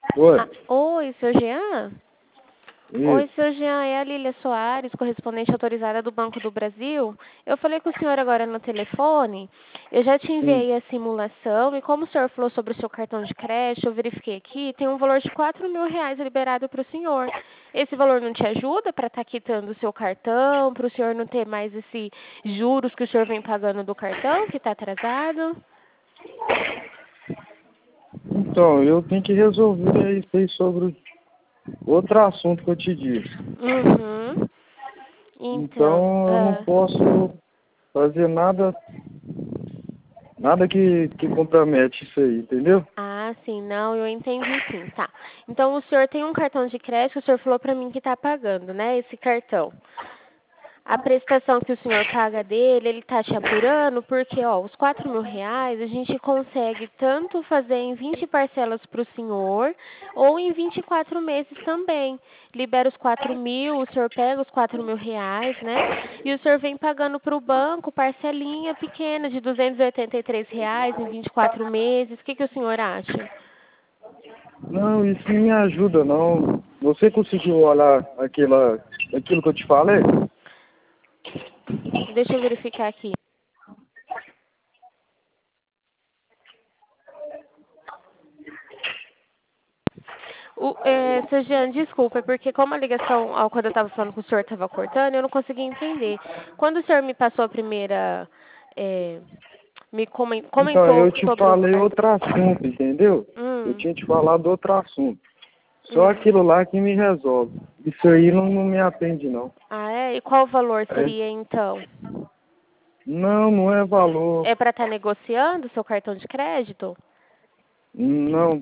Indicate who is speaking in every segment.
Speaker 1: Oi,
Speaker 2: Oi, seu Jean? Oi,
Speaker 1: isso.
Speaker 2: seu Jean, é a Lília Soares, correspondente autorizada do Banco do Brasil. Eu falei com o senhor agora no telefone, eu já te
Speaker 1: Sim.
Speaker 2: enviei a simulação e como o senhor falou sobre o seu cartão de crédito, eu verifiquei aqui, tem um valor de R$ 4.000 liberado para o senhor. Esse valor não te ajuda para estar quitando o seu cartão, para o senhor não ter mais esses juros que o senhor vem pagando do cartão, que está atrasado?
Speaker 1: Então, eu tenho que resolver isso aí sobre outro assunto que eu te disse.
Speaker 2: Uhum. Então,
Speaker 1: Então, eu não posso fazer nada que compromete isso aí, entendeu?
Speaker 2: sim, não, eu entendi sim, tá. Então, o senhor tem um cartão de crédito, o senhor falou para mim que está pagando, né, esse cartão. A prestação que o senhor paga dele, ele está te apurando, porque, ó, os R$ 4.000 a gente consegue tanto fazer em 20 parcelas para o senhor, ou em 24 meses também. Libera os 4.000, o senhor pega os R$ 4.000, né? E o senhor vem pagando para o banco parcelinha pequena de R$ 283 em 24 meses. O que o senhor acha?
Speaker 1: Não, isso não me ajuda, não. Você conseguiu olhar aquilo que eu te falei?
Speaker 2: Deixa eu verificar aqui. Seu Jean, desculpa, é porque como a ligação, quando eu estava falando com o senhor, estava cortando, eu não consegui entender. Quando o senhor me passou a primeira, me
Speaker 1: Então,
Speaker 2: comentou
Speaker 1: eu te
Speaker 2: sobre o
Speaker 1: falei
Speaker 2: cartão.
Speaker 1: outro assunto, entendeu? Eu
Speaker 2: Hum,
Speaker 1: tinha te falado outro assunto. Só
Speaker 2: hum.
Speaker 1: aquilo lá que me resolve. Isso aí não me atende, não.
Speaker 2: Ah, é? E qual o valor
Speaker 1: É.
Speaker 2: seria, então?
Speaker 1: Não, não é valor.
Speaker 2: É para estar negociando o seu cartão de crédito?
Speaker 1: Não.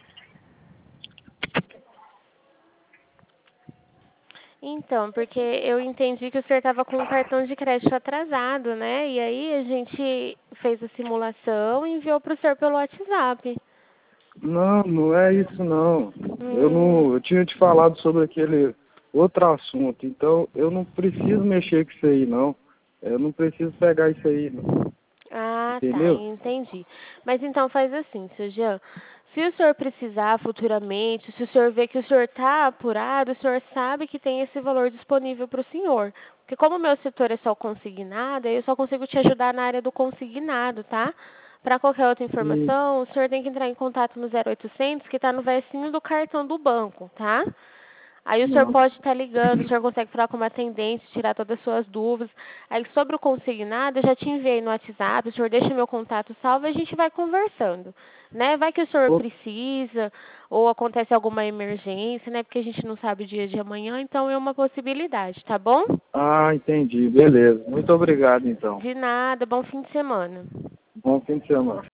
Speaker 2: Então, porque eu entendi que o senhor estava com um cartão de crédito atrasado, né? E aí a gente fez a simulação e enviou para o senhor pelo WhatsApp.
Speaker 1: Não é isso não.
Speaker 2: Hum.
Speaker 1: Eu tinha te falado sobre aquele outro assunto, então eu não preciso mexer com isso aí não. Eu não preciso pegar isso aí, não.
Speaker 2: Tá,
Speaker 1: Entendeu?
Speaker 2: entendi. Mas então faz assim, seu Jean. Se o senhor precisar futuramente, se o senhor vê que o senhor está apurado, o senhor sabe que tem esse valor disponível para o senhor. Porque como o meu setor é só consignado, eu só consigo te ajudar na área do consignado, tá? Para qualquer outra
Speaker 1: Sim.
Speaker 2: informação, o senhor tem que entrar em contato no 0800, que está no versinho do cartão do banco, tá? Aí o senhor
Speaker 1: Não.
Speaker 2: pode estar ligando, o senhor consegue falar com uma atendente, tirar todas as suas dúvidas. Aí sobre o consignado, eu já te enviei no WhatsApp, o senhor deixa meu contato salvo e a gente vai conversando, né? Vai que o senhor
Speaker 1: Ô,
Speaker 2: precisa ou acontece alguma emergência, né? Porque a gente não sabe o dia de amanhã, então é uma possibilidade, tá bom?
Speaker 1: Ah, entendi. Beleza. Muito obrigado então.
Speaker 2: De nada, bom fim de semana.
Speaker 1: Bom fim de semana.